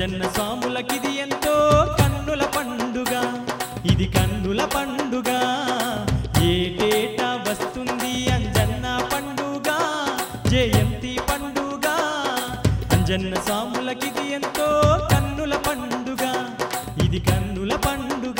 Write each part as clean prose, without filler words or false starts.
అంజన్న స్వాములకిది ఎంతో కన్నుల పండుగ, ఇది కన్నుల పండుగ. ఏటేటా వస్తుంది అంజన్న పండుగ, జయంతి పండుగ. అంజన్న స్వాములకిది ఎంతో కన్నుల పండుగ, ఇది కన్నుల పండుగ.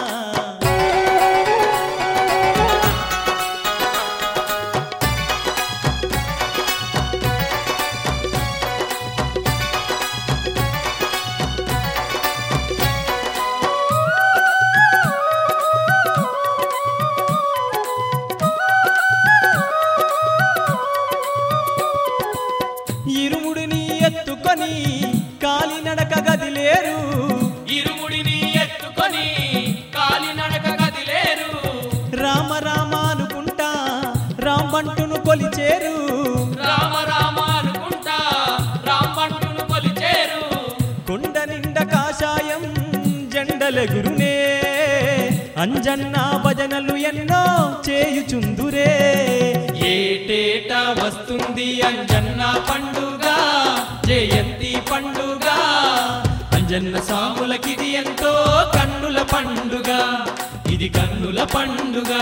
ఇరుముడిని ఎత్తుకొని కాలినడక గదిలేరు, ఇరుముడిని ఎత్తుకొని కాలినడక గదిలేరు. రామ రామ అనుకుంటా రాంబంటును కొలిచేరు, రామ రామ అనుకుంటా రాంబంటును కొలిచేరు. కొండ నిండ కాషాయం జెండలెగురునే, అంజన్న భజనలు ఎన్నో చేయుచుందురే. ఏటేటా వస్తుంది అంజన్న పండుగ, జయంతి పండుగ. అంజన్న స్వాములకిది ఎంతో కన్నుల పండుగ, ఇది కన్నుల పండుగ.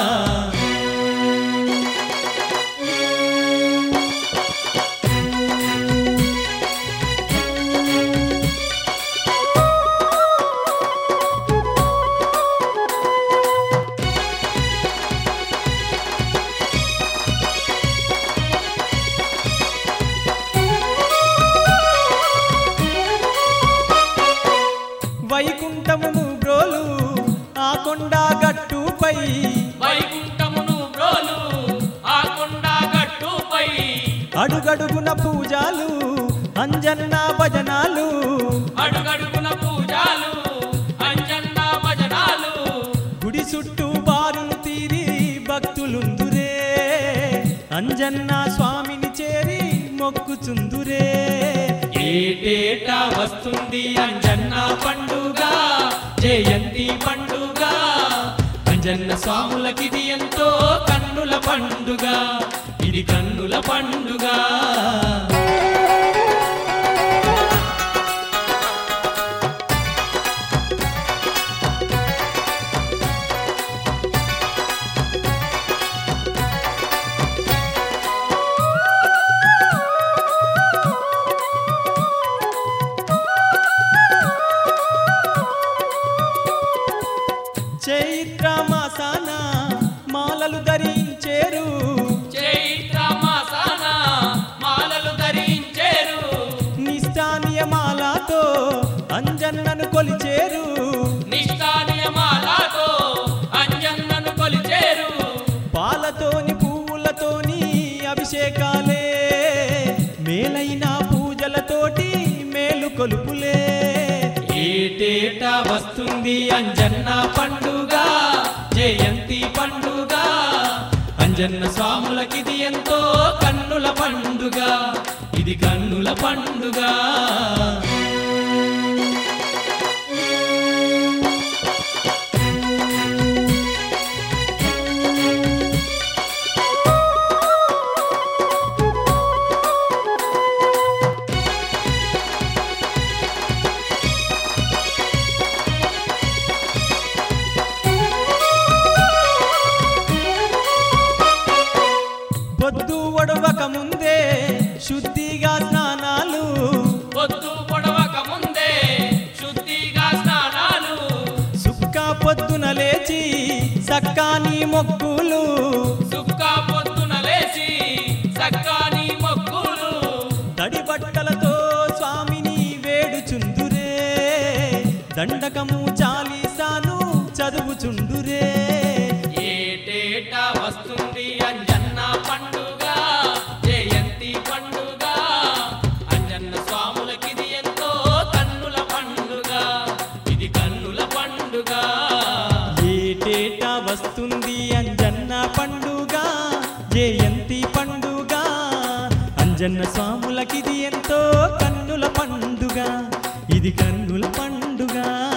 వైకుంఠమును బ్రోలు ఆ కొండ గట్టుపై, వైకుంఠమును బ్రోలు ఆ కొండ గట్టుపై. అడుగడుగున పూజలు అంజన్న భజనాలు, అడుగడుగున పూజలు అంజన్న భజనాలు. గుడి చుట్టూ బారులు తీరి భక్తులుందురే, అంజన్న స్వామిని చేరి మొక్కుచుందురే. ఏటేటా వస్తుంది అంజన్న పండుగ, జయంతి పండుగ. అంజన్న స్వాములకిది ఎంతో కన్నుల పండుగ, ఇది కన్నుల పండుగ. చైత్ర మాసాన మాలలు ధరించేరు, చైత్ర మాసాన మాలలు ధరించేరు. నిష్ఠానియమాలతో అంజన్నను కొలిచేరు, నిష్ఠానియమాలతో అంజన్నను కొలిచేరు. పాలతోని పువ్వులతోని అభిషేకాలే, మేలైన పూజలతోటి మేలు కొలుపులే. ఏటేటా వస్తుంది అంజన్న పండుగ, జయంతి పండుగ. అంజన్న స్వాములకిది ఎంతో కన్నుల పండుగ, ఇది కన్నుల పండుగ. పొద్దు ఒడవక ముందే శుద్ధిగా స్నానాలు, పొద్దు పొడవక ముందే శుద్ధిగా స్నానాలు. సుక్క పొద్దున లేచి సక్కాని మొక్కులు, సుక్క పొద్దున లేచి సక్కాని మొక్కులు. తడి బట్టలతో స్వామిని వేడుచుందురే, దండకము చాలీసాను చదువుచుండురే. ఏటేటా వస్తుంది అంజన్న పండుగ, జయంతి పండుగ. అంజన్న స్వాములకిది ఎంతో కన్నుల పండుగ, ఇది కన్నుల పండుగ. ఏటేటా వస్తుంది అంజన్న పండుగ, జయంతి పండుగ. అంజన్న స్వాములకిది ఎంతో కన్నుల పండుగ, ఇది కన్నుల పండుగ.